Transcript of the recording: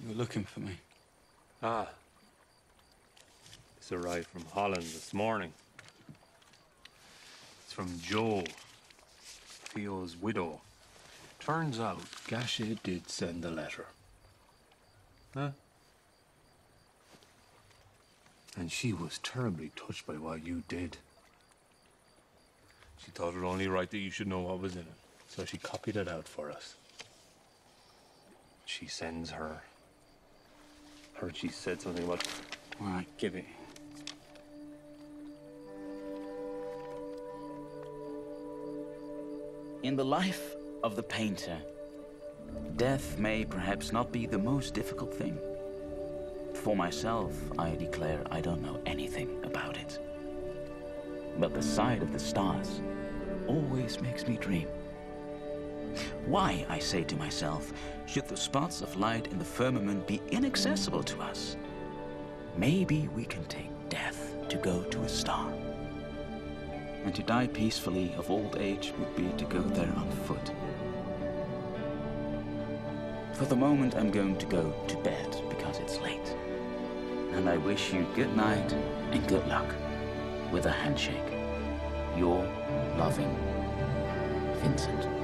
You were looking for me. Ah. This arrived from Holland this morning. It's from Jo, Theo's widow. Turns out Gasha did send the letter. Huh? And she was terribly touched by what you did. She thought it only right that you should know what was in it. So she copied it out for us. She sends her. Heard she said something about... All right, give it. In the life of the painter, death may perhaps not be the most difficult thing. For myself, I declare I don't know anything about it. But the sight of the stars always makes me dream. Why, I say to myself, should the spots of light in the firmament be inaccessible to us? Maybe we can take death to go to a star. And to die peacefully of old age would be to go there on foot. For the moment, I'm going to go to bed because it's late. And I wish you good night and good luck with a handshake. Your loving Vincent.